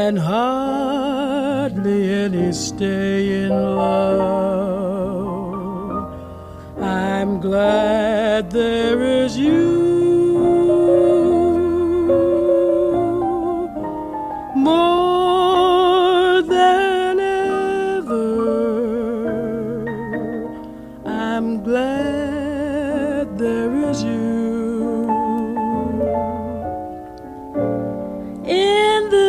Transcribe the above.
and hardly any stay in love. I'm glad there is you. More than ever, I'm glad there is you.